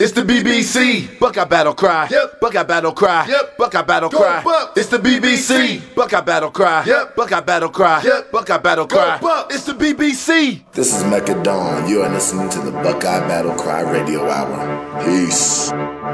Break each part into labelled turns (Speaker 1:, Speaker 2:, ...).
Speaker 1: It's the BBC. Buckeye Battle Cry. Yep. Buckeye Battle Cry. Yep. Buckeye Battle Cry. Buck. It's the BBC. Buckeye Battle Cry. Yep. Buckeye Battle Cry. Yep. Buckeye Battle Cry. Buck. It's the BBC.
Speaker 2: This is Mecca Dawn. You are listening to the Buckeye Battle Cry Radio Hour. Peace.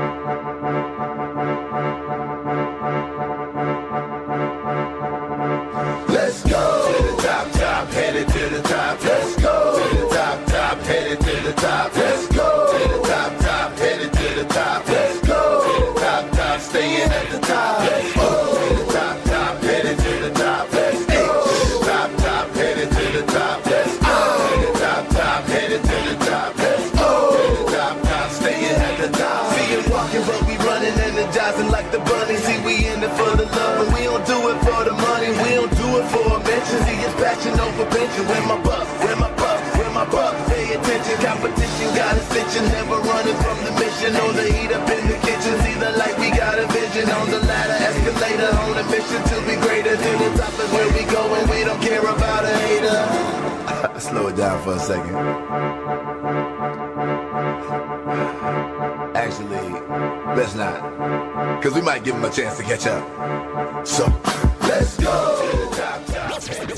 Speaker 1: Let's go to the top, top, headed to the top. Let's go to the top, top, headed to the top. Let's go to the top, top, headed to the top. Let's go to the top, top, staying at the top. Let's go to the top, top, headed to the top. Let's go to the top, top, headed to the top. Let's go to the top, top, headed to the top. Let's go to the top, top, staying at the top.
Speaker 3: See it walking, but we running, energizing like the bunny. See, we in it for the love, and we don't do it for the money. We don't do it for a mention. See, it's passion over pension. Where my buck, where my buck, where my buck. Pay attention, competition got ascension. Never running from the mission. On the heat up in the kitchen. See the light, we got a vision. On the ladder, escalator. On a mission to be greater. To the top is where we go, and we don't care about a hater.
Speaker 2: Slow it down for a second. Actually, let's not. Because we might give him a chance to catch up. So,
Speaker 1: let's go to the top, top.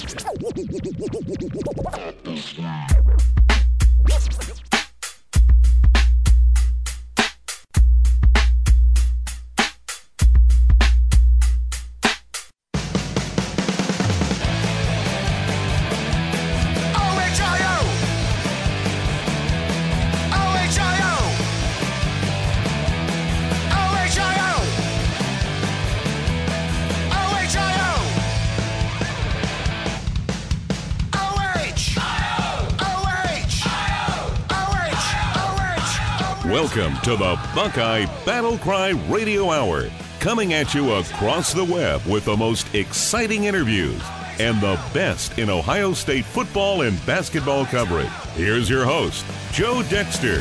Speaker 4: Welcome to the Buckeye Battle Cry Radio Hour, coming at you across the web with the most exciting interviews and the best in Ohio State football and basketball coverage. Here's your host, Joe Dexter.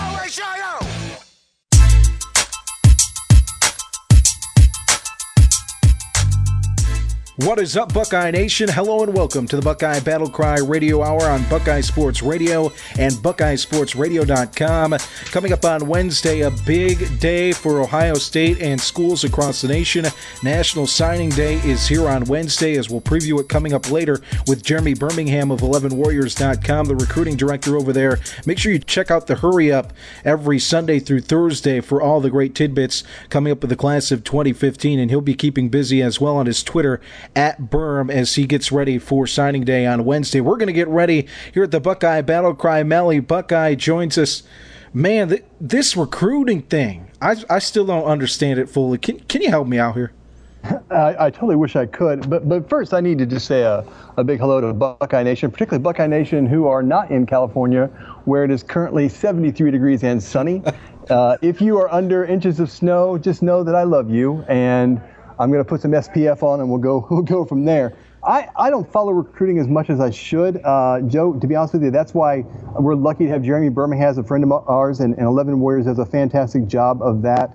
Speaker 5: What is up, Buckeye Nation? Hello and welcome to the Buckeye Battle Cry Radio Hour on Buckeye Sports Radio and BuckeyeSportsRadio.com. Coming up on Wednesday, a big day for Ohio State and schools across the nation. National Signing Day is here on Wednesday, as we'll preview it coming up later with Jeremy Birmingham of 11warriors.com, the recruiting director over there. Make sure you check out the Hurry Up every Sunday through Thursday for all the great tidbits coming up with the class of 2015, and he'll be keeping busy as well on his Twitter at Berm as he gets ready for signing day on Wednesday. We're going to get ready here at the Buckeye Battle Cry. Mally Buckeye joins us. Man, this recruiting thing, I still don't understand it fully. Can you help me out here?
Speaker 6: I totally wish I could, but first I need to just say a big hello to Buckeye Nation, particularly Buckeye Nation who are not in California, where it is currently 73 degrees and sunny. If you are under inches of snow, just know that I love you, and I'm going to put some SPF on, and we'll go from there. I don't follow recruiting as much as I should, Joe. To be honest with you, that's why we're lucky to have Jeremy Birmingham as a friend of ours, and 11 Warriors does a fantastic job of that.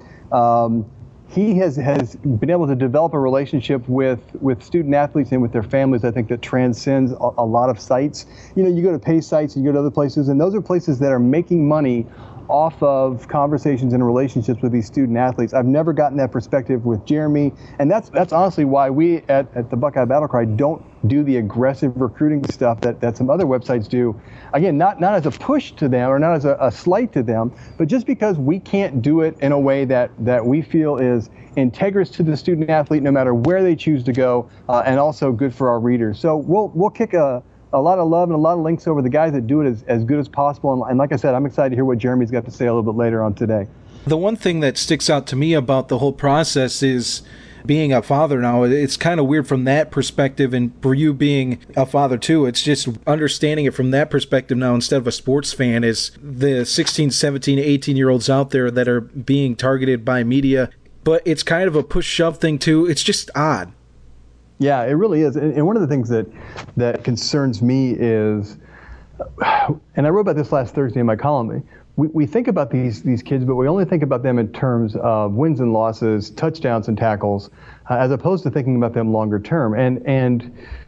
Speaker 6: He has been able to develop a relationship with student athletes and with their families, I think, that transcends a lot of sites. You know, you go to pay sites, you go to other places, and those are places that are making money off of conversations and relationships with these student athletes. I've never gotten that perspective with Jeremy, and that's honestly why we at the Buckeye Battle Cry don't do the aggressive recruiting stuff that some other websites do. Again, not as a push to them or not as a slight to them, but just because we can't do it in a way that we feel is integrous to the student athlete no matter where they choose to go, and also good for our readers. So we'll kick a lot of love and a lot of links over the guys that do it as good as possible. And like I said, I'm excited to hear what Jeremy's got to say a little bit later on today.
Speaker 5: The one thing that sticks out to me about the whole process is being a father now. It's kind of weird from that perspective, and for you being a father too, it's just understanding it from that perspective now instead of a sports fan, is the 16, 17, 18-year-olds out there that are being targeted by media. But it's kind of a push-shove thing too. It's just odd.
Speaker 6: Yeah, it really is. And one of the things that concerns me is, and I wrote about this last Thursday in my column, we think about these kids, but we only think about them in terms of wins and losses, touchdowns and tackles, as opposed to thinking about them longer term. And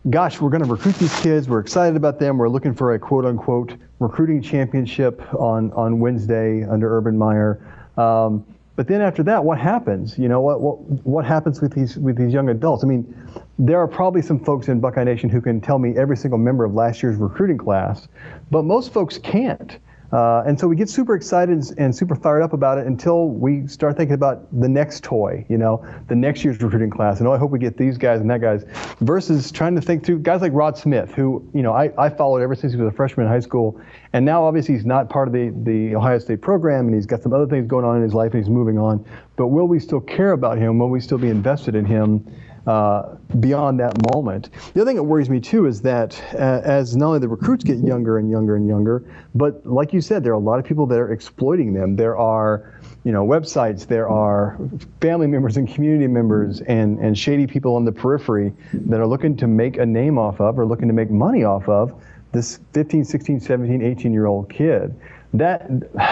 Speaker 6: gosh, we're going to recruit these kids. We're excited about them. We're looking for a quote-unquote recruiting championship on Wednesday under Urban Meyer. But then after that, what happens? You know, what happens with these young adults? I mean, there are probably some folks in Buckeye Nation who can tell me every single member of last year's recruiting class, but most folks can't. And so we get super excited and super fired up about it until we start thinking about the next toy, you know, the next year's recruiting class. And I hope we get these guys and that guys, versus trying to think through guys like Rod Smith, who, you know, I followed ever since he was a freshman in high school. And now obviously he's not part of the Ohio State program, and he's got some other things going on in his life and he's moving on. But will we still care about him? Will we still be invested in him beyond that moment? The other thing that worries me too is that as not only the recruits get younger and younger and younger, but like you said, there are a lot of people that are exploiting them. There are, you know, websites, there are family members and community members and shady people on the periphery that are looking to make a name off of or looking to make money off of this 15, 16, 17, 18-year-old kid. That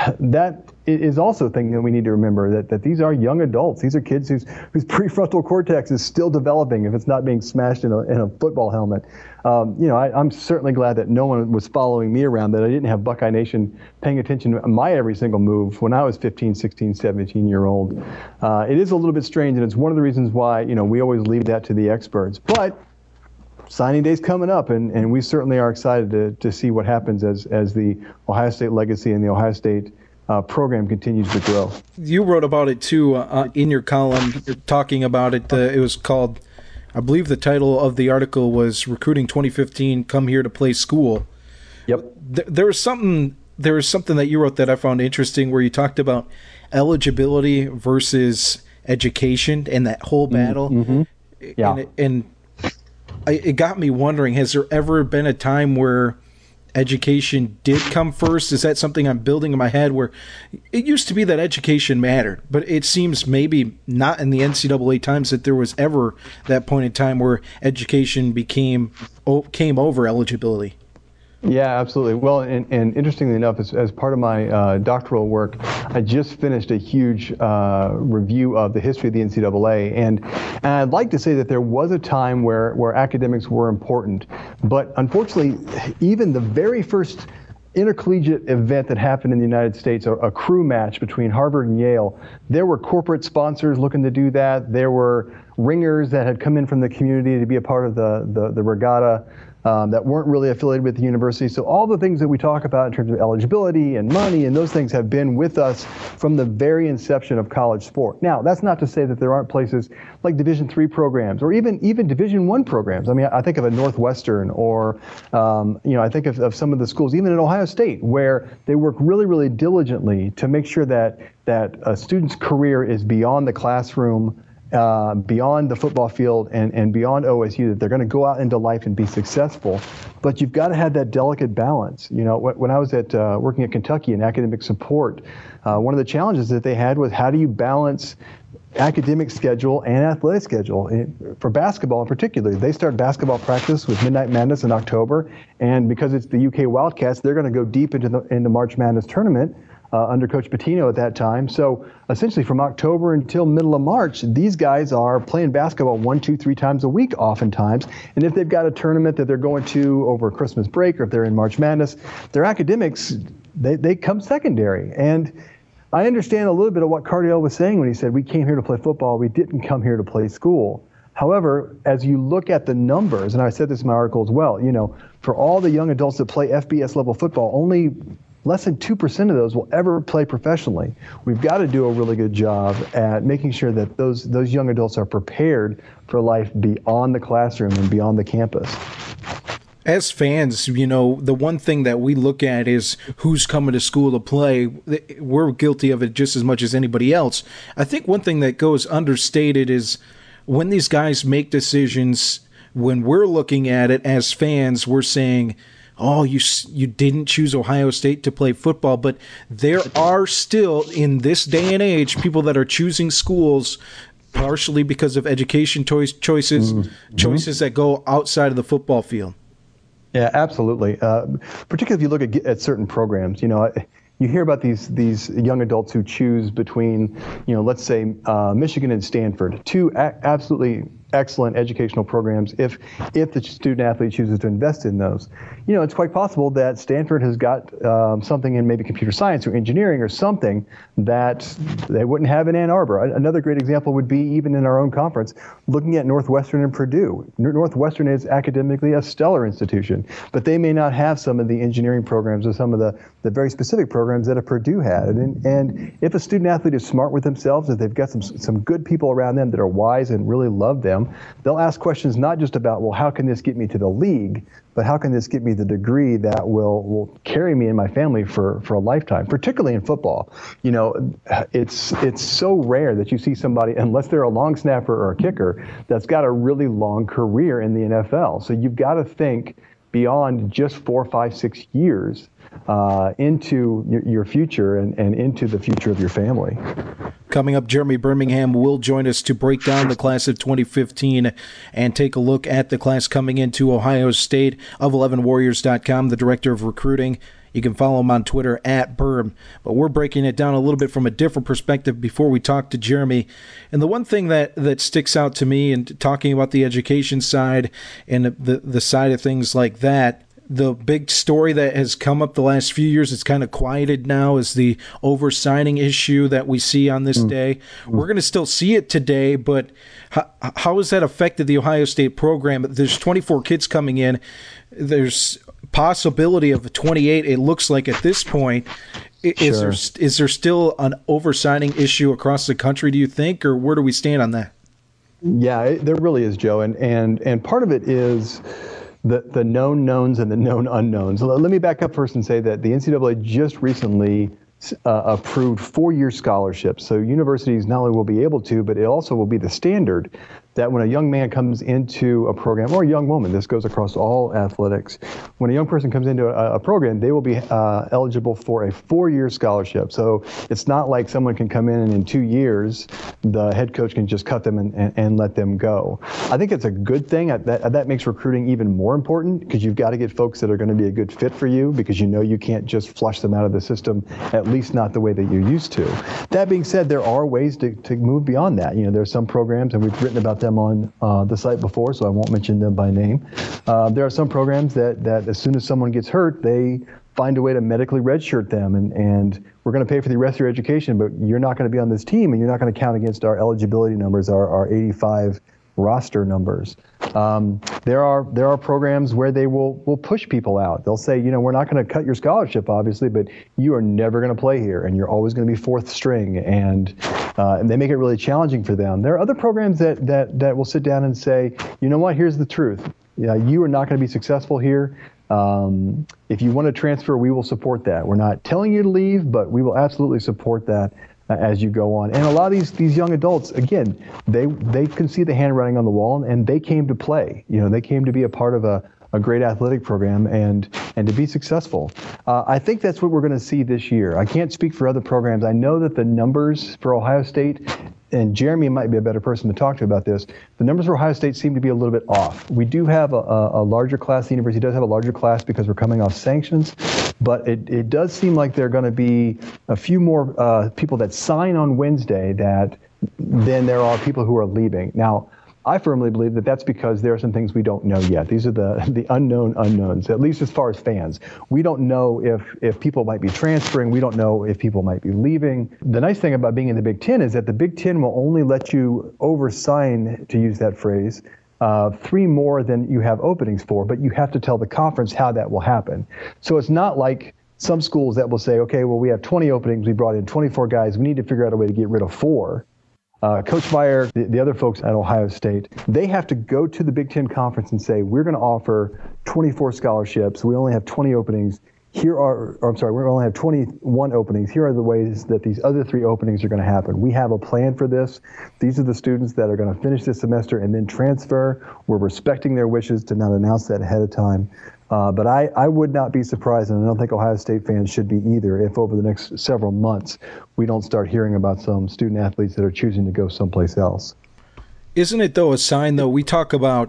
Speaker 6: is also a thing that we need to remember, that these are young adults. These are kids whose prefrontal cortex is still developing if it's not being smashed in a football helmet. You know, I'm certainly glad that no one was following me around, that I didn't have Buckeye Nation paying attention to my every single move when I was 15, 16, 17-year-old. It is a little bit strange, and it's one of the reasons why, you know, we always leave that to the experts. But signing day's coming up, and we certainly are excited to see what happens as the Ohio State legacy and the Ohio State program continues to grow.
Speaker 5: You wrote about it too in your column. You're talking about it. It was called, I believe the title of the article was "Recruiting 2015: Come Here to Play School."
Speaker 6: Yep.
Speaker 5: There was something that you wrote that I found interesting, where you talked about eligibility versus education and that whole battle.
Speaker 6: Mm-hmm. Yeah.
Speaker 5: And it got me wondering, has there ever been a time where education did come first? Is that something I'm building in my head, where it used to be that education mattered, but it seems maybe not in the NCAA times that there was ever that point in time where education came over eligibility?
Speaker 6: Yeah, absolutely. Well, and interestingly enough, as part of my doctoral work, I just finished a huge review of the history of the NCAA, and I'd like to say that there was a time where academics were important, but unfortunately, even the very first intercollegiate event that happened in the United States, a crew match between Harvard and Yale, there were corporate sponsors looking to do that. There were ringers that had come in from the community to be a part of the regatta. That weren't really affiliated with the university. So all the things that we talk about in terms of eligibility and money and those things have been with us from the very inception of college sport. Now, that's not to say that there aren't places like Division III programs or even Division I programs. I mean, I think of a Northwestern or, I think of some of the schools, even at Ohio State, where they work really, really diligently to make sure that a student's career is beyond the classroom, beyond the football field and beyond OSU, that they're going to go out into life and be successful. But you've got to have that delicate balance. You know, when I was working at Kentucky in academic support, one of the challenges that they had was, how do you balance academic schedule and athletic schedule? For basketball in particular, they start basketball practice with Midnight Madness in October, and because it's the UK Wildcats, they're going to go deep into the March Madness tournament under Coach Pitino at that time. So essentially from October until middle of March, these guys are playing basketball 1, 2, 3 times a week oftentimes. And if they've got a tournament that they're going to over Christmas break, or if they're in March Madness, their academics, they come secondary. And I understand a little bit of what Cardale was saying when he said, we came here to play football, we didn't come here to play school. However, as you look at the numbers, and I said this in my article as well, you know, for all the young adults that play FBS level football, only less than 2% of those will ever play professionally. We've got to do a really good job at making sure that those young adults are prepared for life beyond the classroom and beyond the campus.
Speaker 5: As fans, you know, the one thing that we look at is who's coming to school to play. We're guilty of it just as much as anybody else. I think one thing that goes understated is when these guys make decisions, when we're looking at it as fans, we're saying, oh, you didn't choose Ohio State to play football, but there are still, in this day and age, people that are choosing schools partially because of education choices that go outside of the football field.
Speaker 6: Yeah, absolutely. Particularly if you look at certain programs, you know, you hear about these young adults who choose between, you know, let's say Michigan and Stanford, two absolutely excellent educational programs if the student athlete chooses to invest in those. It's quite possible that Stanford has got something in maybe computer science or engineering or something that they wouldn't have in Ann Arbor. Another great example would be even in our own conference, looking at Northwestern and Purdue. Northwestern is academically a stellar institution, but they may not have some of the engineering programs or some of the very specific programs that a Purdue had. And if a student athlete is smart with themselves, if they've got some good people around them that are wise and really love them, they'll ask questions not just about, well, how can this get me to the league, but how can this get me the degree that will carry me and my family for a lifetime, particularly in football. It's so rare that you see somebody, unless they're a long snapper or a kicker, that's got a really long career in the NFL. So you've got to think beyond just 4, 5, 6 years into your future and into the future of your family.
Speaker 5: Coming up, Jeremy Birmingham will join us to break down the class of 2015 and take a look at the class coming into Ohio State. Of 11warriors.com, the director of recruiting. You can follow him on Twitter @Birm. But we're breaking it down a little bit from a different perspective before we talk to Jeremy. And the one thing that sticks out to me in talking about the education side and the side of things like that, the big story that has come up the last few years, it's kind of quieted now, is the over-signing issue that we see on this day. We're going to still see it today, but how has that affected the Ohio State program? There's 24 kids coming in. There's possibility of 28, it looks like, at this point. Is there still an over-signing issue across the country, do you think, or where do we stand on that?
Speaker 6: Yeah, there really is, Joe, and part of it is the known knowns and the known unknowns. Let me back up first and say that the NCAA just recently approved 4-year scholarships. So universities not only will be able to, but it also will be the standard that when a young man comes into a program, or a young woman, this goes across all athletics, when a young person comes into a program, they will be eligible for a 4-year scholarship. So it's not like someone can come in and in 2 years, the head coach can just cut them and let them go. I think it's a good thing. That makes recruiting even more important, because you've got to get folks that are going to be a good fit for you, because you can't just flush them out of the system, at least not the way that you're used to. That being said, there are ways to move beyond that. There's some programs, and we've written about them on the site before, so I won't mention them by name. There are some programs that as soon as someone gets hurt, they find a way to medically redshirt them, and we're going to pay for the rest of your education, but you're not going to be on this team, and you're not going to count against our eligibility numbers, our 85 roster numbers. There are programs where they will push people out. They'll say, we're not going to cut your scholarship, obviously, but you are never going to play here, and you're always going to be fourth string, and they make it really challenging for them. There are other programs that will sit down and say, you know what, here's the truth. You are not going to be successful here. If you want to transfer, we will support that. We're not telling you to leave, but we will absolutely support that as you go on. And a lot of these young adults, again, they can see the handwriting on the wall, and they came to play. They came to be a part of a great athletic program and to be successful. I think that's what we're going to see this year. I can't speak for other programs. I know that the numbers for Ohio State, and Jeremy might be a better person to talk to about this, the numbers for Ohio State seem to be a little bit off. We do have a larger class. The university does have a larger class because we're coming off sanctions, but it does seem like there are going to be a few more people that sign on Wednesday than there are people who are leaving. Now, I firmly believe that that's because there are some things we don't know yet. These are the unknown unknowns, at least as far as fans. We don't know if people might be transferring. We don't know if people might be leaving. The nice thing about being in the Big Ten is that the Big Ten will only let you oversign, to use that phrase, 3 more than you have openings for, but you have to tell the conference how that will happen. So it's not like some schools that will say, okay, well, we have 20 openings. We brought in 24 guys. We need to figure out a way to get rid of 4. Coach Meyer, the other folks at Ohio State, they have to go to the Big Ten Conference and say, we're going to offer 24 scholarships. We only have 20 openings. We only have 21 openings. Here are the ways that these other 3 openings are going to happen. We have a plan for this. These are the students that are going to finish this semester and then transfer. We're respecting their wishes to not announce that ahead of time. But I would not be surprised, and I don't think Ohio State fans should be either, if over the next several months we don't start hearing about some student athletes that are choosing to go someplace else.
Speaker 5: Isn't it, though, a sign, though, we talk about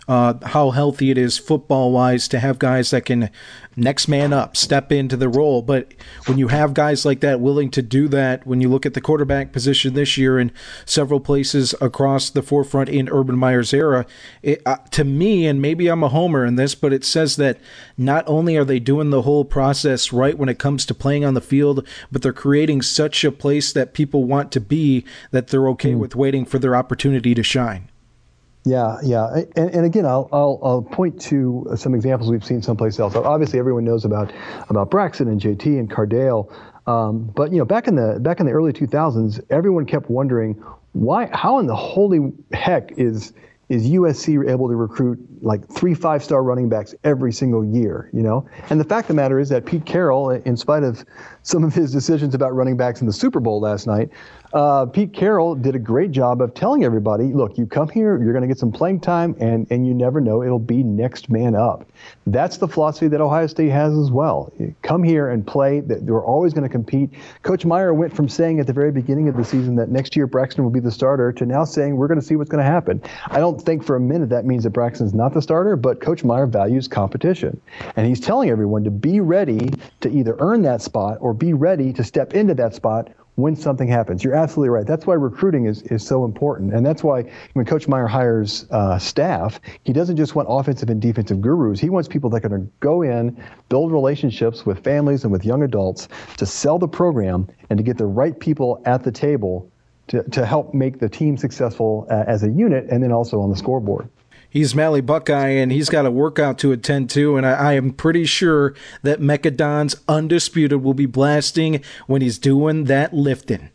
Speaker 5: how healthy it is football-wise to have guys that can next man up, step into the role. But when you have guys like that willing to do that, when you look at the quarterback position this year in several places across the forefront in Urban Meyer's era, to me, and maybe I'm a homer in this, but it says that not only are they doing the whole process right when it comes to playing on the field, but they're creating such a place that people want to be that they're okay with waiting for their opportunity to shine.
Speaker 6: Yeah. And again, I'll point to some examples we've seen someplace else. Obviously, everyone knows about Braxton and JT and Cardale. But back in the early 2000s, everyone kept wondering how in the holy heck is USC able to recruit like 3 5-star running backs every single year, And the fact of the matter is that Pete Carroll, in spite of some of his decisions about running backs in the Super Bowl last night, Pete Carroll did a great job of telling everybody, look, you come here, you're going to get some playing time, and you never know, it'll be next man up. That's the philosophy that Ohio State has as well. You come here and play, that we're always going to compete. Coach Meyer went from saying at the very beginning of the season that next year Braxton will be the starter to now saying we're going to see what's going to happen. I don't think for a minute that means that Braxton's not the starter, but Coach Meyer values competition. And he's telling everyone to be ready to either earn that spot or be ready to step into that spot when something happens. You're absolutely right. That's why recruiting is so important. And that's why when Coach Meyer hires staff, he doesn't just want offensive and defensive gurus. He wants people that are going to go in, build relationships with families and with young adults to sell the program and to get the right people at the table to help make the team successful as a unit and then also on the scoreboard.
Speaker 5: He's Mally Buckeye, and he's got a workout to attend to, and I am pretty sure that Mecca Don's Undisputed will be blasting when he's doing that lifting.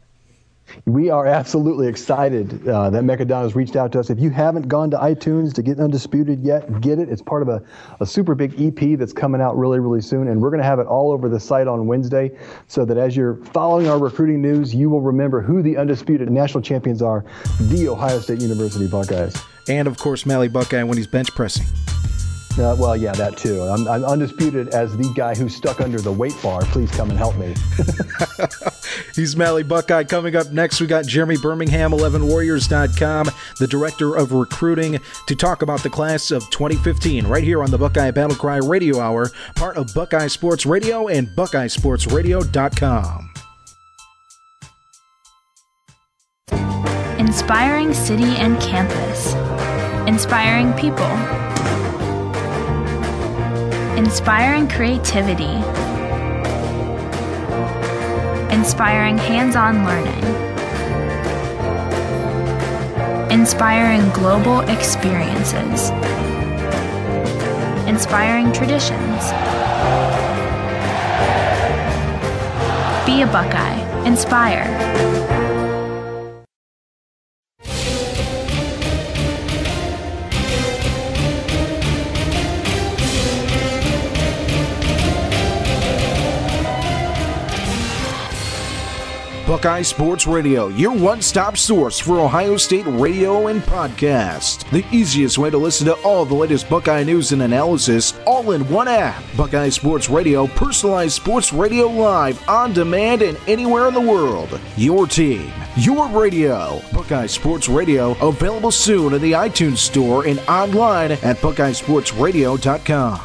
Speaker 6: We are absolutely excited that Mecca Don has reached out to us. If you haven't gone to iTunes to get Undisputed yet, get it. It's part of a super big EP that's coming out really, really soon, and we're going to have it all over the site on Wednesday so that as you're following our recruiting news, you will remember who the undisputed national champions are, the Ohio State University Buckeyes.
Speaker 5: And, of course, Mally Buckeye when he's bench pressing.
Speaker 6: Well, yeah, that too. I'm undisputed as the guy who's stuck under the weight bar. Please come and help me.
Speaker 5: He's Mally Buckeye. Coming up next, we got Jeremy Birmingham, 11warriors.com, the director of recruiting, to talk about the class of 2015 right here on the Buckeye Battle Cry Radio Hour, part of Buckeye Sports Radio and BuckeyeSportsRadio.com.
Speaker 7: Inspiring city and campus. Inspiring people. Inspiring creativity. Inspiring hands-on learning. Inspiring global experiences. Inspiring traditions. Be a Buckeye. Inspire.
Speaker 5: Buckeye Sports Radio, your one-stop source for Ohio State radio and podcast. The easiest way to listen to all the latest Buckeye news and analysis, all in one app. Buckeye Sports Radio, personalized sports radio live, on demand, and anywhere in the world. Your team, your radio. Buckeye Sports Radio, available soon in the iTunes Store and online at BuckeyeSportsRadio.com.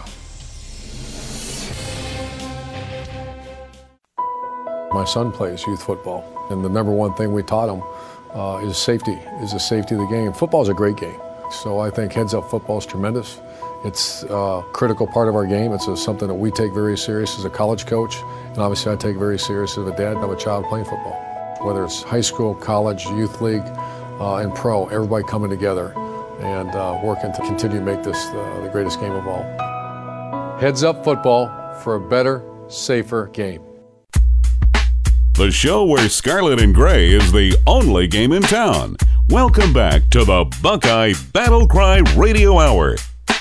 Speaker 8: My son plays youth football, and the number one thing we taught him is safety, is the safety of the game. Football is a great game, so I think heads-up football is tremendous. It's a critical part of our game. It's something that we take very serious as a college coach, and obviously I take very serious as a dad of a child playing football. Whether it's high school, college, youth league, and pro, everybody coming together and working to continue to make this the greatest game of all. Heads-up football for a better, safer game.
Speaker 4: The show where Scarlet and Gray is the only game in town. Welcome back to the Buckeye Battle Cry Radio Hour.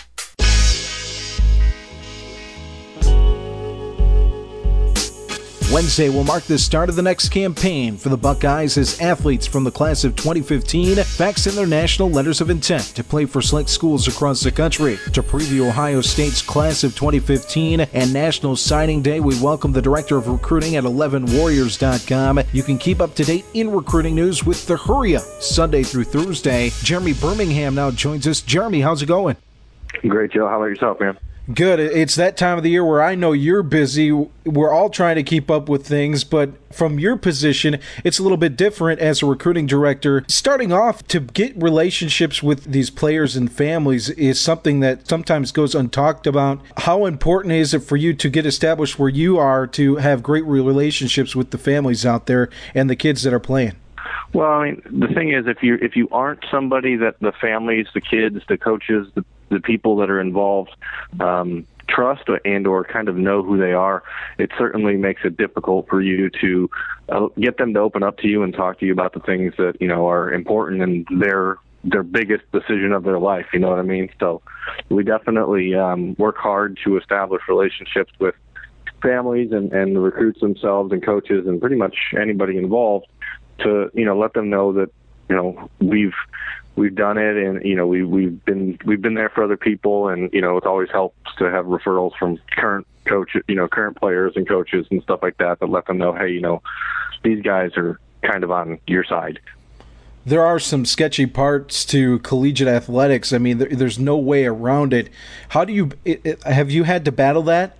Speaker 5: Wednesday will mark the start of the next campaign for the Buckeyes as athletes from the class of 2015 fax in their national letters of intent to play for select schools across the country. To preview Ohio State's class of 2015 and National Signing Day, we welcome the Director of Recruiting at 11warriors.com. You can keep up to date in recruiting news with the Hurry Up, Sunday through Thursday. Jeremy Birmingham now joins us. Jeremy, how's it going?
Speaker 9: Great, Joe. How about yourself, man?
Speaker 5: Good. It's that time of the year where I know you're busy. We're all trying to keep up with things, but from your position, it's a little bit different as a recruiting director. Starting off, to get relationships with these players and families is something that sometimes goes untalked about. How important is it for you to get established where you are to have great relationships with the families out there and the kids that are playing?
Speaker 9: Well, I mean, the thing is, if you aren't somebody that the families, the kids, the coaches, the people that are involved trust and or kind of know who they are, it certainly makes it difficult for you to get them to open up to you and talk to you about the things that, you know, are important and their biggest decision of their life. You know what I mean? So we definitely work hard to establish relationships with families and the recruits themselves and coaches and pretty much anybody involved to, you know, let them know that, you know, we've done it, and you know we've been there for other people, and you know it always helps to have referrals from current players and coaches and stuff like that let them know, hey, you know, these guys are kind of on your side.
Speaker 5: There are some sketchy parts to collegiate athletics. I mean, there's no way around it. How do you have you had to battle that?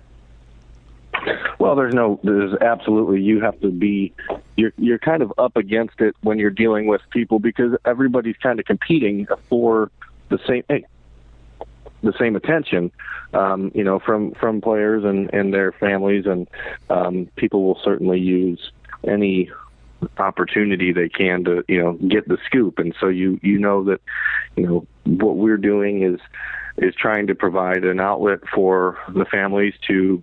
Speaker 9: Well, there's absolutely, you have to be, you're kind of up against it when you're dealing with people because everybody's kind of competing for the same attention, you know, from players and their families, and people will certainly use any opportunity they can to, you know, get the scoop. And so you know that, you know, what we're doing is trying to provide an outlet for the families to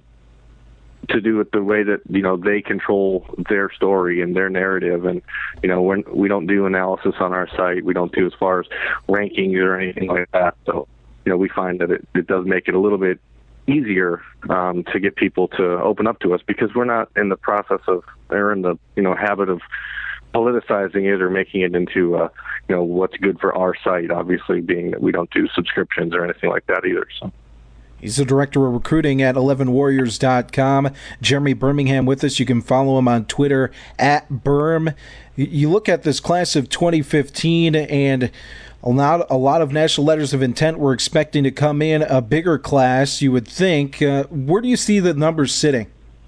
Speaker 9: do it the way that, you know, they control their story and their narrative. And, you know, when we don't do analysis on our site, we don't do as far as rankings or anything like that. So, you know, we find that it does make it a little bit easier to get people to open up to us because we're not in the process of, or in the, you know, habit of politicizing it or making it into, you know, what's good for our site, obviously being that we don't do subscriptions or anything like that either. So.
Speaker 5: He's the director of recruiting at 11warriors.com. Jeremy Birmingham with us. You can follow him on Twitter at Berm. You look at this class of 2015, and a lot of national letters of intent were expecting to come in, a bigger class, you would think. Where do you see the numbers sitting?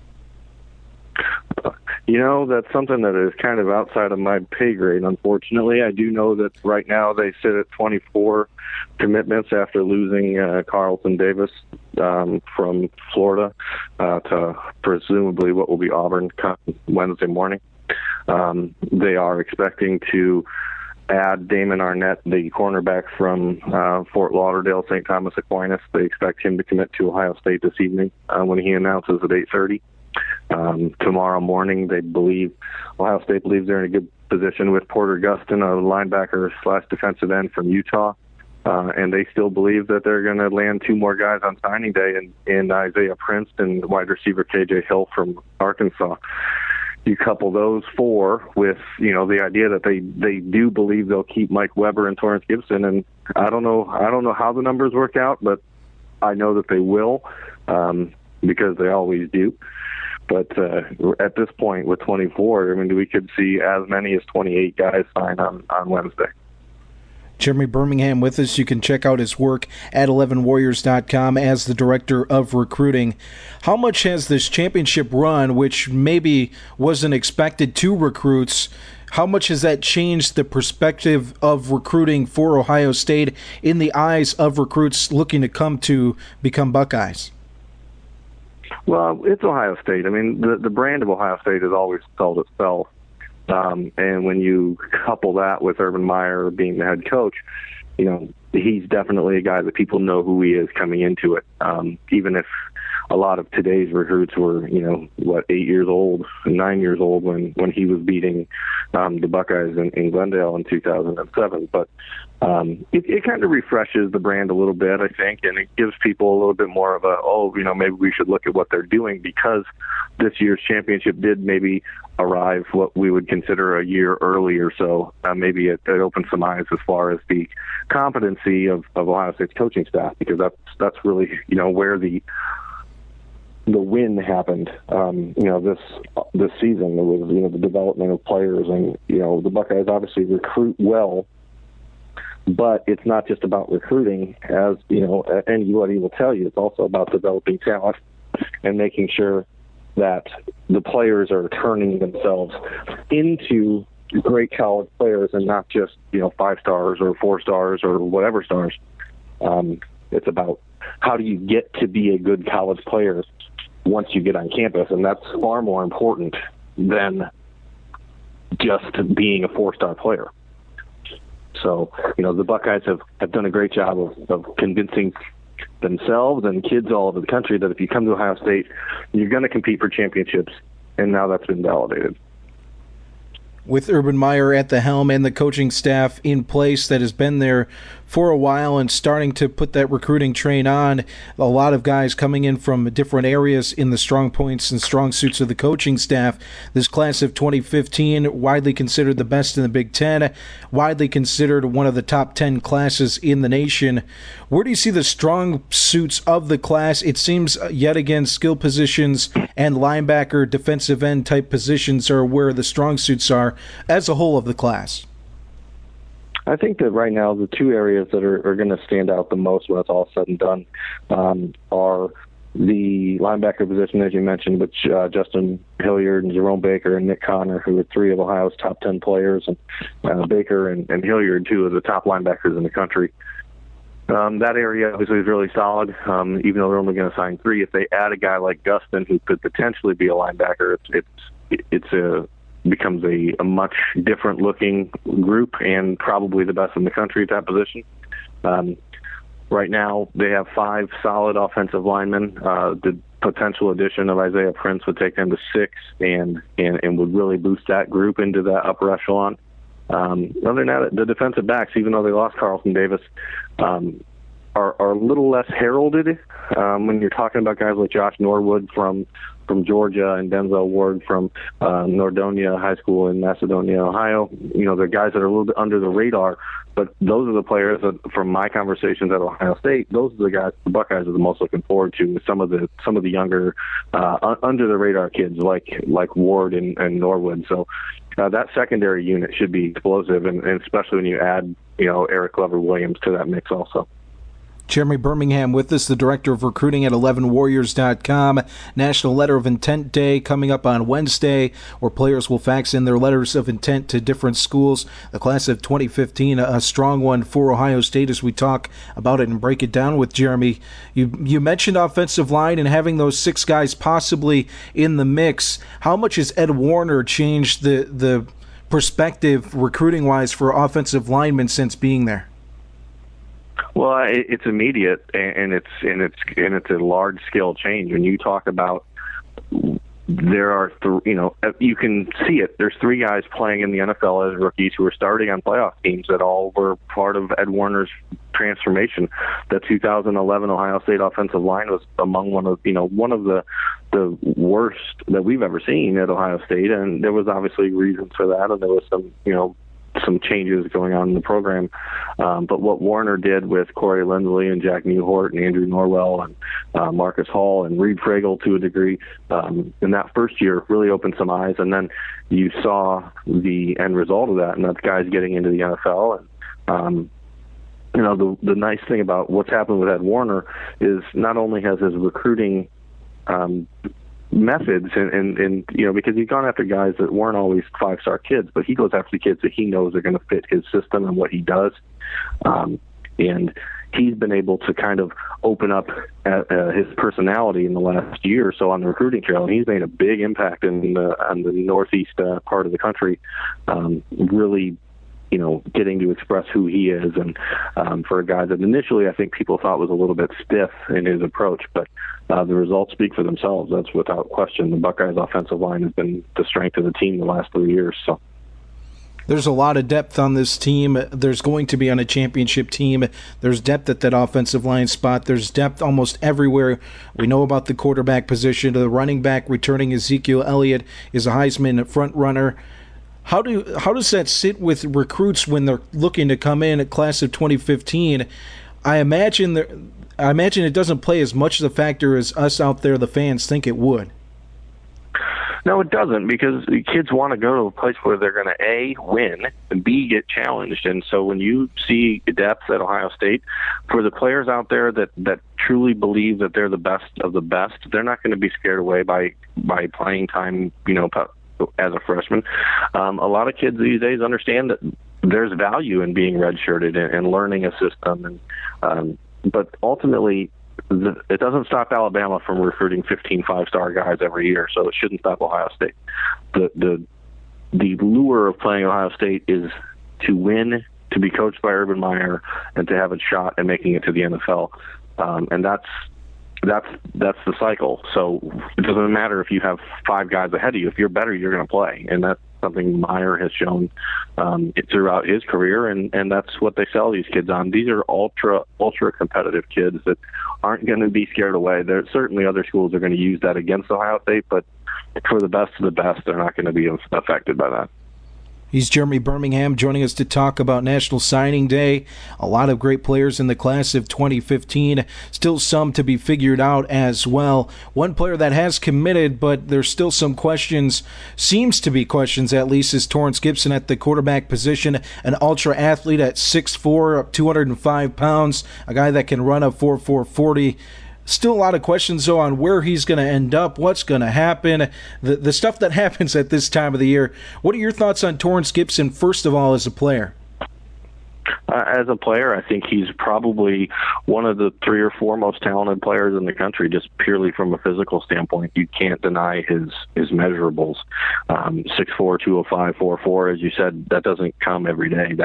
Speaker 9: You know, that's something that is kind of outside of my pay grade, unfortunately. I do know that right now they sit at 24 commitments after losing Carlton Davis from Florida to presumably what will be Auburn Wednesday morning. They are expecting to add Damon Arnett, the cornerback from Fort Lauderdale, St. Thomas Aquinas. They expect him to commit to Ohio State this evening when he announces at 8:30. Tomorrow morning, Ohio State believes they're in a good position with Porter Gustin, a linebacker / defensive end from Utah. And they still believe that they're going to land two more guys on signing day in Isaiah Prince and wide receiver KJ Hill from Arkansas. You couple those four with, you know, the idea that they do believe they'll keep Mike Weber and Torrance Gibson, and I don't know how the numbers work out, but I know that they will because they always do. But at this point, with 24, I mean, we could see as many as 28 guys sign on Wednesday.
Speaker 5: Jeremy Birmingham with us. You can check out his work at 11warriors.com as the director of recruiting. How much has this championship run, which maybe wasn't expected to recruits, how much has that changed the perspective of recruiting for Ohio State in the eyes of recruits looking to come to become Buckeyes?
Speaker 9: Well, it's Ohio State. I mean, the brand of Ohio State has always sold itself. And when you couple that with Urban Meyer being the head coach, you know, he's definitely a guy that people know who he is coming into it. Even if a lot of today's recruits were, 8 years old, 9 years old when he was beating the Buckeyes in Glendale in 2007. But it kind of refreshes the brand a little bit, I think, and it gives people a little bit more of maybe we should look at what they're doing, because this year's championship did maybe arrive what we would consider a year early or so. Maybe it opened some eyes as far as the competency of Ohio State's coaching staff, because that's really, where the win happened. This season, it was, the development of players, and, the Buckeyes obviously recruit well. But it's not just about recruiting, as anybody will tell you. It's also about developing talent and making sure that the players are turning themselves into great college players and not just 5 stars or 4 stars or whatever stars. It's about how do you get to be a good college player once you get on campus, and that's far more important than just being a 4-star player. So, the Buckeyes have done a great job of convincing themselves and kids all over the country that if you come to Ohio State, you're going to compete for championships, and now that's been validated.
Speaker 5: With Urban Meyer at the helm and the coaching staff in place that has been there for a while and starting to put that recruiting train on, a lot of guys coming in from different areas in the strong points and strong suits of the coaching staff. This class of 2015, widely considered the best in the Big Ten, widely considered one of the top 10 classes in the nation. Where do you see the strong suits of the class? It seems yet again skill positions and linebacker, defensive end type positions are where the strong suits are as a whole of the class.
Speaker 9: I think that right now the 2 areas that are going to stand out the most when it's all said and done are the linebacker position, as you mentioned, which Justin Hilliard and Jerome Baker and Nick Connor, who are 3 of Ohio's top 10 players, and Baker and Hilliard, 2 of the top linebackers in the country. That area obviously is really solid, even though they're only going to sign 3. If they add a guy like Gustin, who could potentially be a linebacker, it becomes a much different looking group and probably the best in the country at that position. Right now, they have 5 solid offensive linemen. The potential addition of Isaiah Prince would take them to 6 and would really boost that group into that upper echelon. Other than that, the defensive backs, even though they lost Carlton Davis, are a little less heralded when you're talking about guys like Josh Norwood from Georgia and Denzel Ward from Nordonia High School in Macedonia, Ohio. They're guys that are a little bit under the radar, but those are the players that, from my conversations at Ohio State, those are the guys the Buckeyes are the most looking forward to. Some of the younger under the radar kids like Ward and Norwood. So that secondary unit should be explosive, and especially when you add Eric Glover-Williams to that mix also.
Speaker 5: Jeremy Birmingham with us, the Director of Recruiting at 11warriors.com. National Letter of Intent Day coming up on Wednesday, where players will fax in their letters of intent to different schools. The class of 2015, a strong one for Ohio State as we talk about it and break it down with Jeremy. You mentioned offensive line and having those 6 guys possibly in the mix. How much has Ed Warner changed the perspective recruiting-wise for offensive linemen since being there?
Speaker 9: Well, it's immediate, and it's a large scale change. When you talk about there are you can see it. There's 3 guys playing in the NFL as rookies who are starting on playoff teams that all were part of Ed Warner's transformation. The 2011 Ohio State offensive line was among one of the worst that we've ever seen at Ohio State, and there was obviously reasons for that, and there was some changes going on in the program. But what Warner did with Corey Lindsley and Jack Newhort and Andrew Norwell and Marcus Hall and Reed Fragel to a degree in that first year really opened some eyes. And then you saw the end result of that, and that's guys getting into the NFL. And, the nice thing about what's happened with Ed Warner is not only has his recruiting methods and because he's gone after guys that weren't always 5-star kids, but he goes after the kids that he knows are going to fit his system and what he does, and he's been able to kind of open up his personality in the last year or so on the recruiting trail, and he's made a big impact on the northeast part of the country, really getting to express who he is, and for a guy that initially I think people thought was a little bit stiff in his approach, but the results speak for themselves. That's without question. The Buckeyes offensive line has been the strength of the team the last 3 years. So
Speaker 5: there's a lot of depth on this team. There's going to be on a championship team. There's depth at that offensive line spot. There's depth almost everywhere. We know about the quarterback position. The running back returning Ezekiel Elliott is a Heisman front runner. How does that sit with recruits when they're looking to come in at class of 2015? I imagine it doesn't play as much of a factor as us out there, the fans, think it would.
Speaker 9: No, it doesn't, because the kids want to go to a place where they're going to, A, win, and B, get challenged. And so when you see depth at Ohio State, for the players out there that truly believe that they're the best of the best, they're not going to be scared away by playing time, as a freshman. A lot of kids these days understand that there's value in being redshirted and learning a system. But ultimately, it doesn't stop Alabama from recruiting 15 five-star guys every year, so it shouldn't stop Ohio State. The lure of playing Ohio State is to win, to be coached by Urban Meyer, and to have a shot at making it to the NFL. And that's the cycle. So it doesn't matter if you have 5 guys ahead of you. If you're better, you're going to play, and that's something Meyer has shown throughout his career, and that's what they sell these kids on. These are ultra competitive kids that aren't going to be scared away. There certainly other schools are going to use that against Ohio State, but for the best of the best, they're not going to be affected by that.
Speaker 5: He's Jeremy Birmingham joining us to talk about National Signing Day. A lot of great players in the class of 2015. Still some to be figured out as well. One player that has committed, but there's still some questions, seems to be questions at least, is Torrance Gibson at the quarterback position. An ultra athlete at 6'4", 205 pounds. A guy that can run a 4.4 40. Still a lot of questions, though, on where he's going to end up, what's going to happen, the stuff that happens at this time of the year. What are your thoughts on Torrance Gibson, first of all, as a player?
Speaker 9: As a player, I think he's probably one of the 3 or 4 most talented players in the country, just purely from a physical standpoint. You can't deny his measurables. 6'4", 205, 4'4", as you said, that doesn't come every day.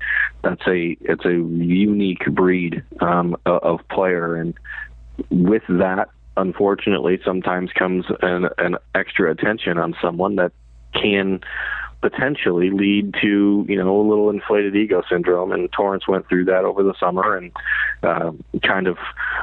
Speaker 9: It's a unique breed of player, and with that, unfortunately, sometimes comes an extra attention on someone that can potentially lead to, a little inflated ego syndrome. And Torrance went through that over the summer and kind of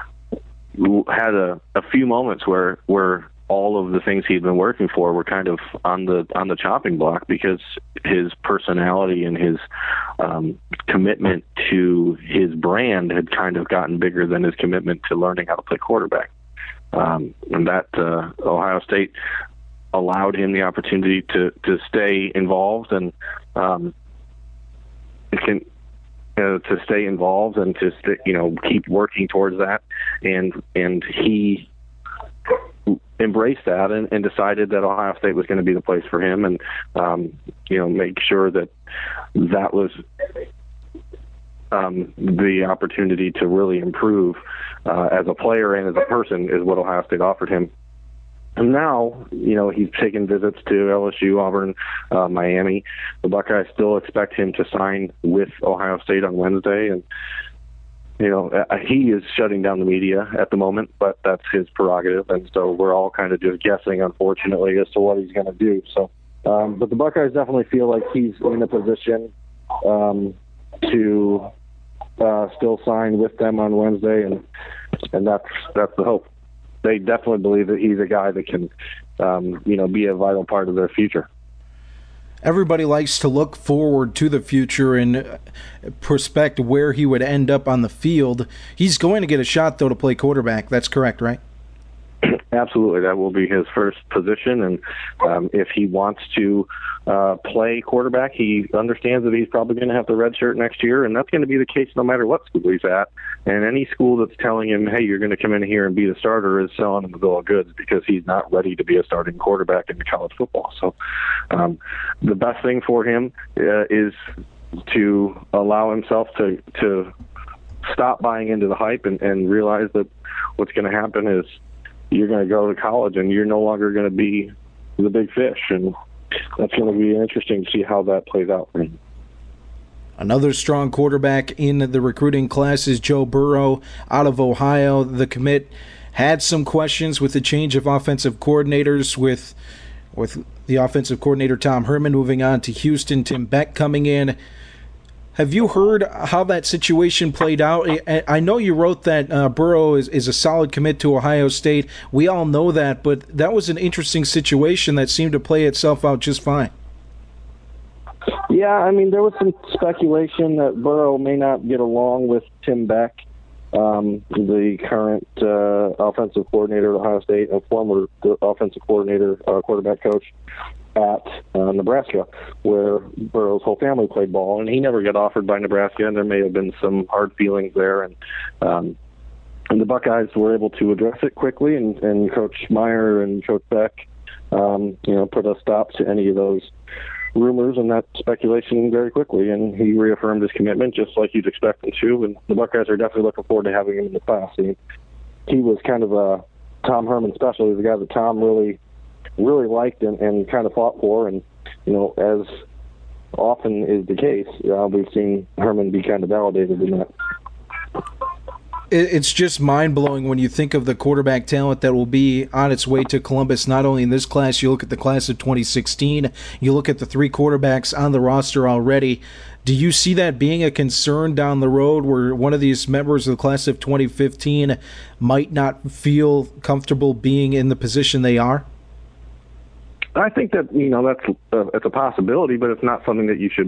Speaker 9: had a few moments where all of the things he'd been working for were kind of on the chopping block, because his personality and his commitment to his brand had kind of gotten bigger than his commitment to learning how to play quarterback. And that Ohio State allowed him the opportunity to stay involved and to stay involved and to keep working towards that. And he embraced that and decided that Ohio State was going to be the place for him, and make sure that was the opportunity to really improve as a player and as a person is what Ohio State offered him. And now, he's taken visits to LSU, Auburn, Miami. The Buckeyes still expect him to sign with Ohio State on Wednesday, and he is shutting down the media at the moment, but that's his prerogative, and so we're all kind of just guessing, unfortunately, as to what he's going to do. So, but the Buckeyes definitely feel like he's in a position to still sign with them on Wednesday, and that's the hope. They definitely believe that he's a guy that can, be a vital part of their future.
Speaker 5: Everybody likes to look forward to the future and prospect where he would end up on the field. He's going to get a shot, though, to play quarterback. That's correct, right?
Speaker 9: Absolutely. That will be his first position. And if he wants to play quarterback, he understands that he's probably going to have the red shirt next year, and that's going to be the case no matter what school he's at. And any school that's telling him, hey, you're going to come in here and be the starter is selling him a bill of goods, because he's not ready to be a starting quarterback in college football. So the best thing for him is to allow himself to stop buying into the hype and realize that what's going to happen is you're going to go to college and you're no longer going to be the big fish. And that's going to be interesting to see how that plays out for him.
Speaker 5: Another strong quarterback in the recruiting class is Joe Burrow out of Ohio. The commit had some questions with the change of offensive coordinators, with the offensive coordinator Tom Herman moving on to Houston, Tim Beck coming in. Have you heard how that situation played out? I know you wrote that Burrow is a solid commit to Ohio State. We all know that, but that was an interesting situation that seemed to play itself out just fine.
Speaker 9: Yeah, I mean, there was some speculation that Burrow may not get along with Tim Beck. the current offensive coordinator at Ohio State and former offensive coordinator, quarterback coach at Nebraska, where Burrow's whole family played ball, and he never got offered by Nebraska, and there may have been some hard feelings there, and the Buckeyes were able to address it quickly, and Coach Meyer and Coach Beck, put a stop to any of those rumors and that speculation very quickly, and he reaffirmed his commitment just like you'd expect him to, and the Buckeyes are definitely looking forward to having him in the class. He was kind of a Tom Herman special. He's a guy that Tom really liked and kind of fought for, and as often is the case, we've seen Herman be kind of validated in that.
Speaker 5: It's just mind-blowing when you think of the quarterback talent that will be on its way to Columbus, not only in this class. You look at the class of 2016, you look at the 3 quarterbacks on the roster already. Do you see that being a concern down the road where one of these members of the class of 2015 might not feel comfortable being in the position they are?
Speaker 9: I think that, that's a possibility, but it's not something that you should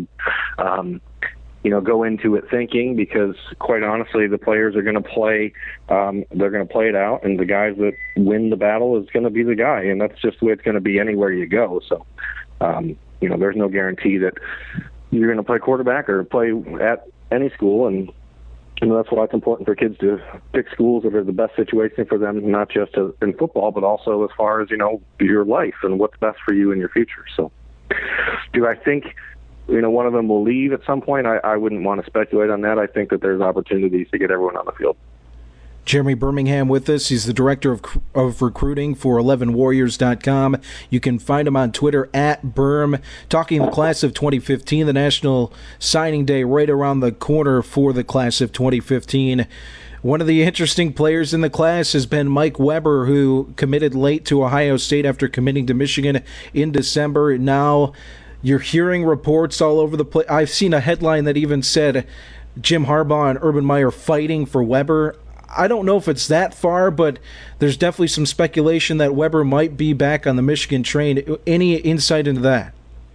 Speaker 9: go into it thinking, because quite honestly, the players are going to play. They're going to play it out, and the guys that win the battle is going to be the guy, and that's just the way it's going to be anywhere you go. So, there's no guarantee that you're going to play quarterback or play at any school, and that's why it's important for kids to pick schools that are the best situation for them, not just in football, but also as far as your life and what's best for you in your future. So, do I think one of them will leave at some point? I wouldn't want to speculate on that. I think that there's opportunities to get everyone on the field.
Speaker 5: Jeremy Birmingham with us. He's the director of recruiting for 11warriors.com. You can find him on Twitter @Birm. Talking the class of 2015, the National Signing Day right around the corner for the class of 2015. One of the interesting players in the class has been Mike Weber, who committed late to Ohio State after committing to Michigan in December. Now you're hearing reports all over the place. I've seen a headline that even said Jim Harbaugh and Urban Meyer fighting for Weber. I don't know if it's that far, but there's definitely some speculation that Weber might be back on the Michigan train. Any insight into that?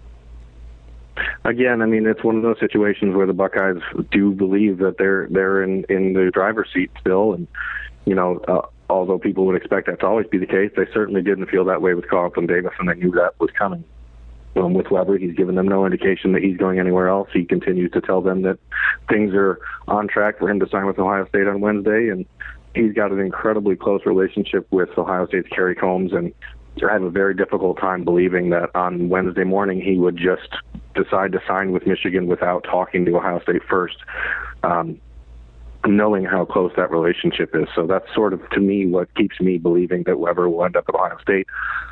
Speaker 9: Again, it's one of those situations where the Buckeyes do believe that they're in the driver's seat still, and although people would expect that to always be the case, they certainly didn't feel that way with Carlton Davis, and they knew that was coming. With Weber, he's given them no indication that he's going anywhere else. He continues to tell them that things are on track for him to sign with Ohio State on Wednesday, and he's got an incredibly close relationship with Ohio State's Kerry Combs, and I have a very difficult time believing that on Wednesday morning he would just decide to sign with Michigan without talking to Ohio State first, knowing how close that relationship is. So that's sort of, to me, what keeps me believing that Weber will end up at Ohio State.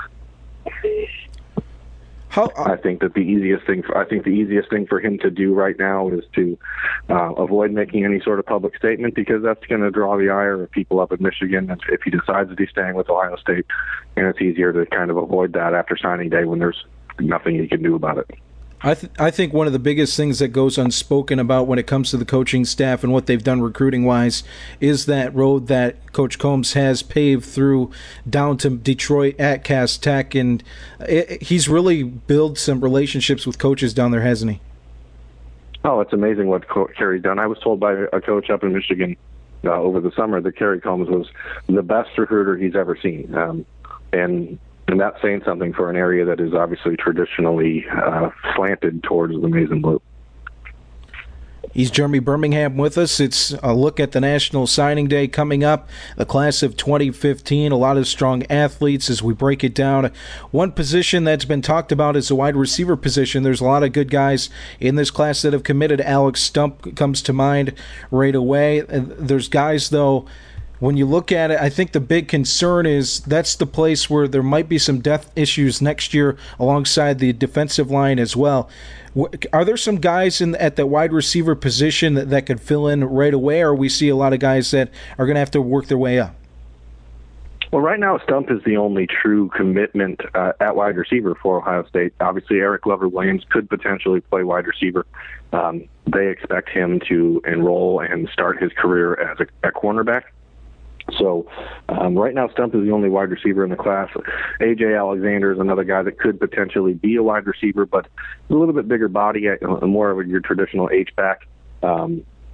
Speaker 9: I think the easiest thing for him to do right now is to avoid making any sort of public statement, because that's going to draw the ire of people up in Michigan if he decides that he's staying with Ohio State, and it's easier to kind of avoid that after signing day when there's nothing he can do about it.
Speaker 5: I think one of the biggest things that goes unspoken about when it comes to the coaching staff and what they've done recruiting-wise is that road that Coach Combs has paved through down to Detroit at Cass Tech, and he's really built some relationships with coaches down there, hasn't he?
Speaker 9: Oh, it's amazing what Kerry's done. I was told by a coach up in Michigan over the summer that Kerry Combs was the best recruiter he's ever seen, and that's saying something for an area that is obviously traditionally slanted towards the maize and blue.
Speaker 5: He's Jeremy Birmingham with us. It's a look at the National Signing Day coming up, the class of 2015. A lot of strong athletes as we break it down. One position that's been talked about is the wide receiver position. There's a lot of good guys in this class that have committed. Alex Stump comes to mind right away. There's guys, though, when you look at it, I think the big concern is that's the place where there might be some depth issues next year alongside the defensive line as well. Are there some guys at the wide receiver position that could fill in right away, or we see a lot of guys that are going to have to work their way up?
Speaker 9: Well, right now, Stump is the only true commitment at wide receiver for Ohio State. Obviously, Eric Glover-Williams could potentially play wide receiver. They expect him to enroll and start his career as a cornerback. So right now, Stump is the only wide receiver in the class. A.J. Alexander is another guy that could potentially be a wide receiver, but a little bit bigger body, more of your traditional H-back.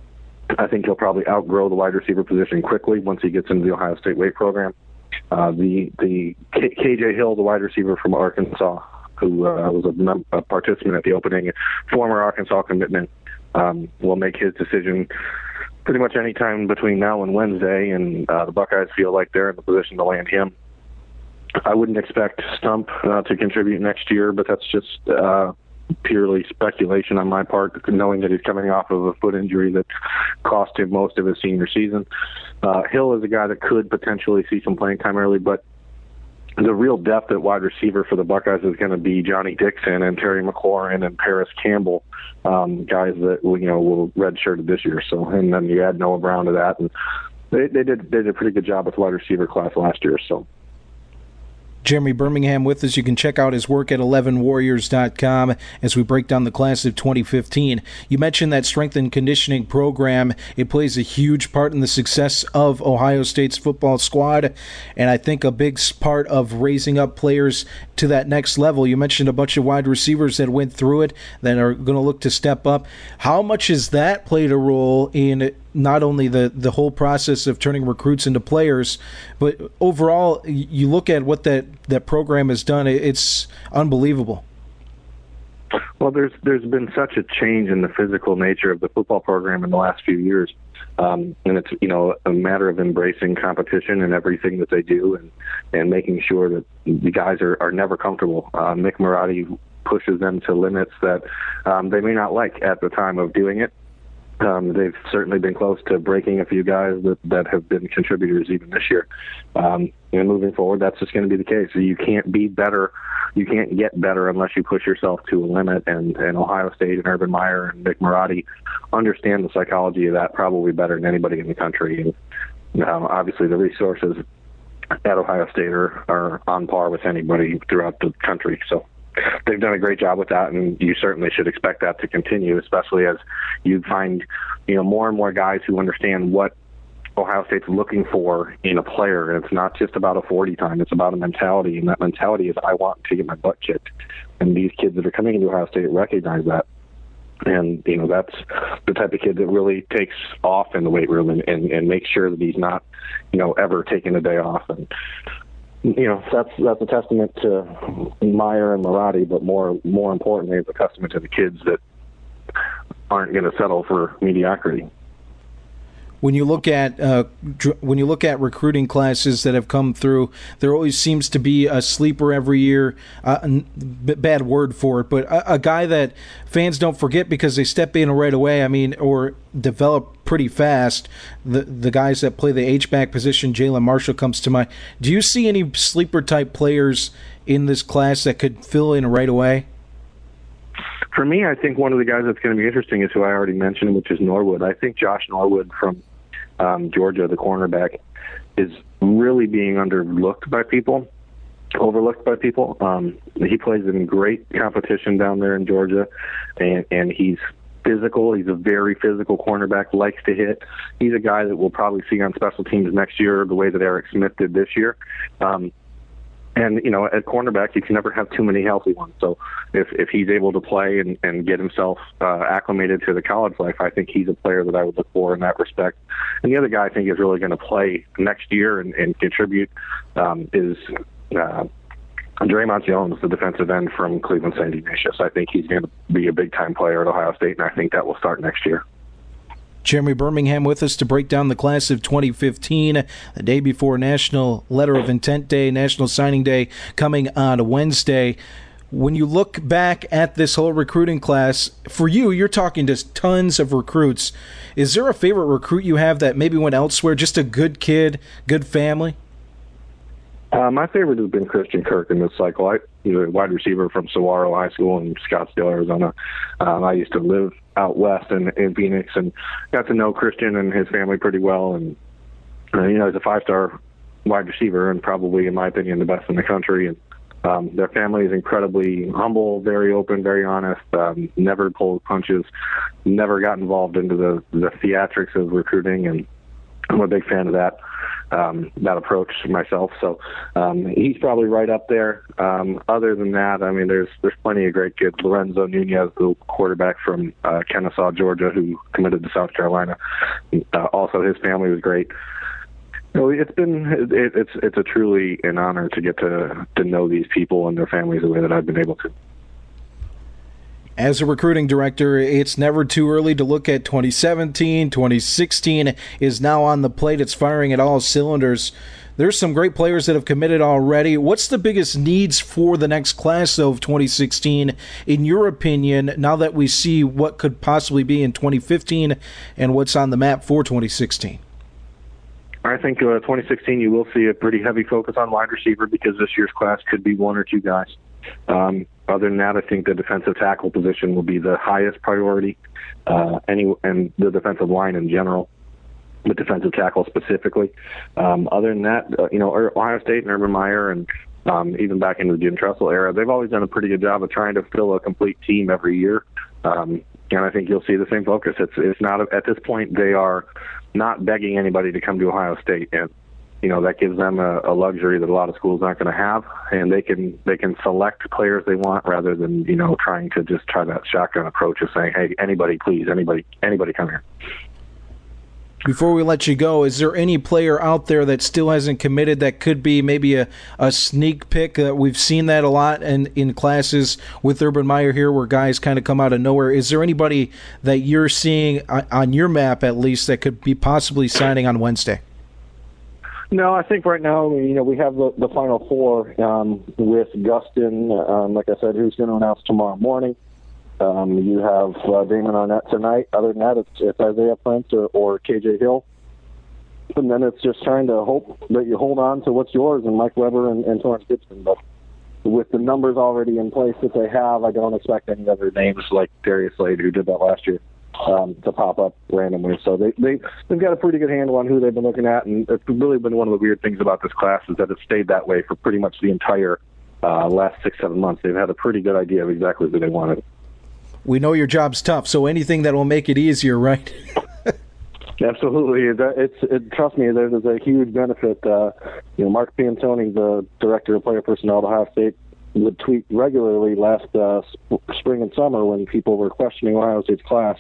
Speaker 9: I think he'll probably outgrow the wide receiver position quickly once he gets into the Ohio State weight program. The KJ Hill, the wide receiver from Arkansas, who was a participant at the opening, former Arkansas commitment, will make his decision pretty much any time between now and Wednesday, and the Buckeyes feel like they're in the position to land him. I wouldn't expect Stump to contribute next year, but that's just purely speculation on my part, knowing that he's coming off of a foot injury that cost him most of his senior season. Hill is a guy that could potentially see some playing time early, but the real depth at wide receiver for the Buckeyes is going to be Johnny Dixon and Terry McLaurin and Paris Campbell, guys that will redshirted this year. So, and then you add Noah Brown to that, and they did a pretty good job with the wide receiver class last year. So.
Speaker 5: Jeremy Birmingham with us. You can check out his work at 11warriors.com as we break down the class of 2015. You mentioned that strength and conditioning program. It plays a huge part in the success of Ohio State's football squad, and I think a big part of raising up players to that next level. You mentioned a bunch of wide receivers that went through it that are going to look to step up. How much has that played a role in not only the whole process of turning recruits into players, but overall, you look at what that program has done, it's unbelievable.
Speaker 9: Well, there's been such a change in the physical nature of the football program in the last few years. And it's, a matter of embracing competition in everything that they do and making sure that the guys are never comfortable. Mick Marotti pushes them to limits that they may not like at the time of doing it. They've certainly been close to breaking a few guys that have been contributors even this year. And moving forward, that's just going to be the case. You can't be better. You can't get better unless you push yourself to a limit. And Ohio State and Urban Meyer and Mick Marotti understand the psychology of that probably better than anybody in the country. And obviously the resources at Ohio State are on par with anybody throughout the country. So they've done a great job with that, and you certainly should expect that to continue, especially as you find, more and more guys who understand what Ohio State's looking for in a player. And it's not just about a 40 time, it's about a mentality, and that mentality is I want to get my butt kicked. And these kids that are coming into Ohio State recognize that. And, that's the type of kid that really takes off in the weight room and makes sure that he's not, ever taking a day off. And that's a testament to Meyer and Marotti, but more importantly, it's a testament to the kids that aren't going to settle for mediocrity.
Speaker 5: When you look at recruiting classes that have come through, there always seems to be a sleeper every year. Bad word for it, but a guy that fans don't forget because they step in right away. Or develop pretty fast. The guys that play the H-back position, Jalen Marshall comes to mind. Do you see any sleeper type players in this class that could fill in right away?
Speaker 9: For me, I think one of the guys that's going to be interesting is who I already mentioned, which is Norwood. I think Josh Norwood from Georgia, the cornerback, is really being overlooked by people. He plays in great competition down there in Georgia, and he's physical. He's a very physical cornerback, likes to hit. He's a guy that we'll probably see on special teams next year the way that Eric Smith did this year. And, at cornerback, you can never have too many healthy ones. So if he's able to play and get himself acclimated to the college life, I think he's a player that I would look for in that respect. And the other guy I think is really going to play next year and contribute is Draymond Jones, the defensive end from Cleveland St. Ignatius. I think he's going to be a big-time player at Ohio State, and I think that will start next year.
Speaker 5: Jeremy Birmingham with us to break down the class of 2015, the day before National Letter of Intent Day, National Signing Day coming on Wednesday. When you look back at this whole recruiting class, for you're talking to tons of recruits. Is there a favorite recruit you have that maybe went elsewhere, just a good kid, good family?
Speaker 9: My favorite has been Christian Kirk in this cycle. He's a wide receiver from Saguaro High School in Scottsdale, Arizona. I used to live out west in Phoenix and got to know Christian and his family pretty well. And, he's a 5-star wide receiver and probably, in my opinion, the best in the country. And their family is incredibly humble, very open, very honest, never pulled punches, never got involved into the theatrics of recruiting. And I'm a big fan of that. that approach myself. So he's probably right up there. Other than that, I mean, there's plenty of great kids. Lorenzo Nunez, the quarterback from Kennesaw, Georgia, who committed to South Carolina. Also, his family was great. It's a truly an honor to get to know these people and their families the way that I've been able to.
Speaker 5: As a recruiting director, it's never too early to look at 2017. 2016 is now on the plate. It's firing at all cylinders. There's some great players that have committed already. What's the biggest needs for the next class of 2016, in your opinion, now that we see what could possibly be in 2015 and what's on the map for 2016?
Speaker 9: I think 2016 you will see a pretty heavy focus on wide receiver because this year's class could be one or two guys. Other than that, I think the defensive tackle position will be the highest priority, and the defensive line in general, but defensive tackle specifically. Other than that, Ohio State and Urban Meyer and even back into the Jim Tressel era, they've always done a pretty good job of trying to fill a complete team every year. And I think you'll see the same focus. It's not, at this point, they are not begging anybody to come to Ohio State, and that gives them a luxury that a lot of schools aren't going to have, and they can select players they want rather than trying to just try that shotgun approach of saying, hey, anybody please, anybody come here.
Speaker 5: Before we let you go, is there any player out there that still hasn't committed that could be maybe a sneak pick? We've seen that a lot in classes with Urban Meyer here where guys kind of come out of nowhere. Is there anybody that you're seeing on your map at least that could be possibly signing on Wednesday?
Speaker 9: No, I think right now, we have the Final Four with Gustin, like I said, who's going to announce tomorrow morning. You have Damon Arnett tonight. Other than that, it's Isaiah Prince or KJ Hill. And then it's just trying to hope that you hold on to what's yours and Mike Weber and Torrance Gibson. But with the numbers already in place that they have, I don't expect any other names like Darius Slade, who did that last year, to pop up randomly. So they've got a pretty good handle on who they've been looking at, and it's really been one of the weird things about this class is that it's stayed that way for pretty much the entire last 6-7 months. They've had a pretty good idea of exactly who they wanted. We
Speaker 5: know your job's tough, so anything that will make it easier, right?
Speaker 9: Absolutely. Trust me, there's a huge benefit. Mark Piantoni, the director of player personnel at Ohio State, would tweet regularly last spring and summer when people were questioning Ohio State's class.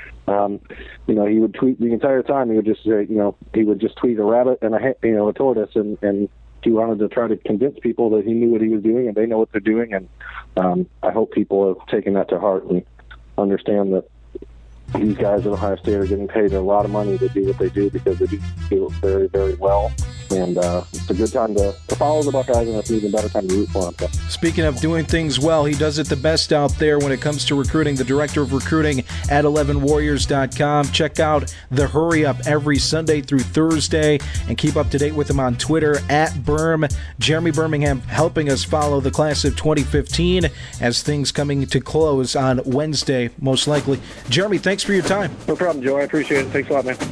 Speaker 9: He would tweet the entire time. He would just say, he would just tweet a rabbit and a tortoise, and he wanted to try to convince people that he knew what he was doing and they know what they're doing. And I hope people have taken that to heart and understand that these guys at Ohio State are getting paid a lot of money to do what they do because they do it very, very well. And it's a good time to follow the Buckeyes, and it's an even better time to root for them.
Speaker 5: Speaking of doing things well, he does it the best out there when it comes to recruiting. The director of recruiting at 11warriors.com. Check out the Hurry Up every Sunday through Thursday, and keep up to date with him on Twitter at Berm. Jeremy Birmingham helping us follow the class of 2015 as things coming to close on Wednesday, most likely. Jeremy, thanks for your time.
Speaker 9: No problem, Joe. I appreciate it. Thanks a lot, man.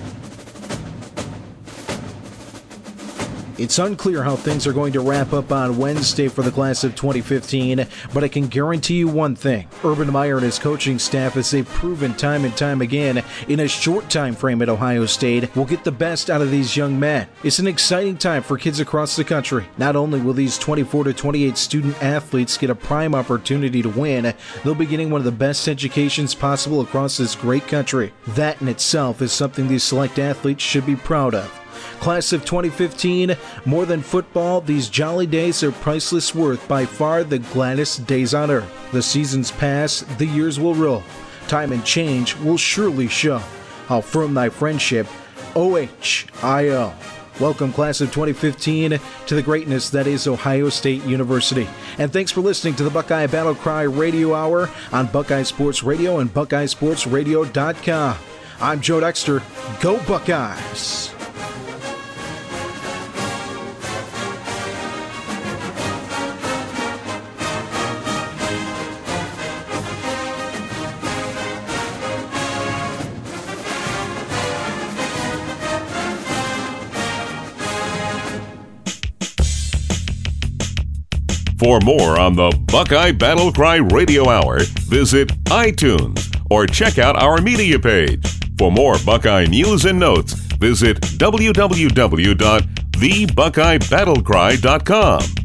Speaker 5: It's unclear how things are going to wrap up on Wednesday for the class of 2015, but I can guarantee you one thing. Urban Meyer and his coaching staff, as they've proven time and time again, in a short time frame at Ohio State, will get the best out of these young men. It's an exciting time for kids across the country. Not only will these 24 to 28 student athletes get a prime opportunity to win, they'll be getting one of the best educations possible across this great country. That in itself is something these select athletes should be proud of. Class of 2015, more than football, these jolly days are priceless worth, by far the gladdest days on earth. The seasons pass, the years will roll. Time and change will surely show how firm thy friendship, OHIO. Welcome, class of 2015, to the greatness that is Ohio State University. And thanks for listening to the Buckeye Battle Cry Radio Hour on Buckeye Sports Radio and BuckeyeSportsRadio.com. I'm Joe Dexter. Go Buckeyes!
Speaker 4: For more on the Buckeye Battle Cry Radio Hour, visit iTunes or check out our media page. For more Buckeye news and notes, visit www.buckeyebccast.com. thebuckeyebattlecry.com.